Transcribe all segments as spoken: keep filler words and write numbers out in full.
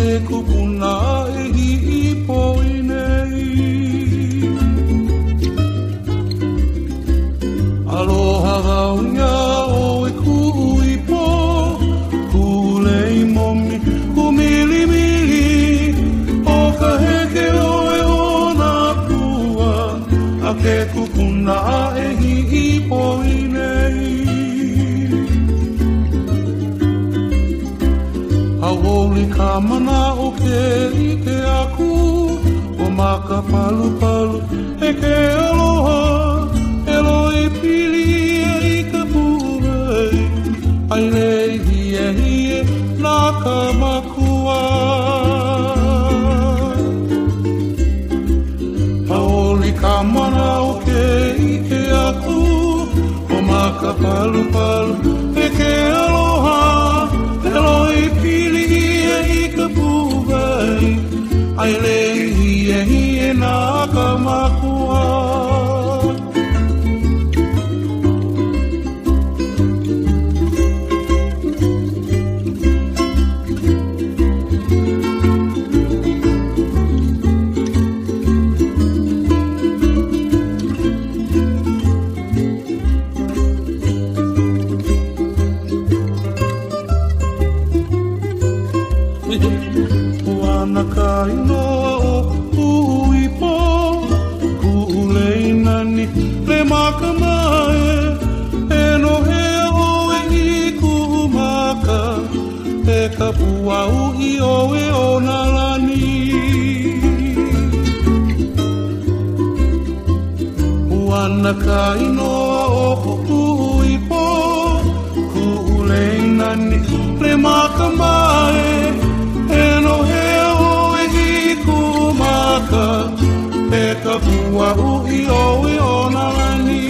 ke kupuna e hi po nei. Aloha raunga o e kui po, kulei momi, kumili mili, o ka heke o e o na pua, a ke kupuna e hi po nei. Hauoli ka mana o ke ike aku, o maka palu palu e ke aloha, eloi pili e ika puhei, ai lei hie hie nā ka makua. Hauoli ka mana o ke ike aku, o maka palu palu e ke aloha, eloi pili e ika puhei, ai lei hie hie nā ka makua. Wana ka inoa o ui po, ku'ulei nani le maka mae, e no hea o e i ku'umaka, e ka puau i o e o na lani. Wana ka inoa o ui po, ku'ulei nani le maka mae, e no hea o e i kumaka, e ka puau i o e o na lani.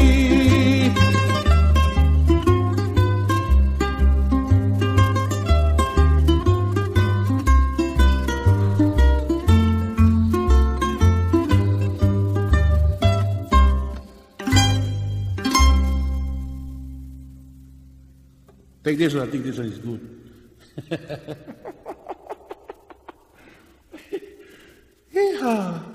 Take this one, I think this one is good. Yeehaw.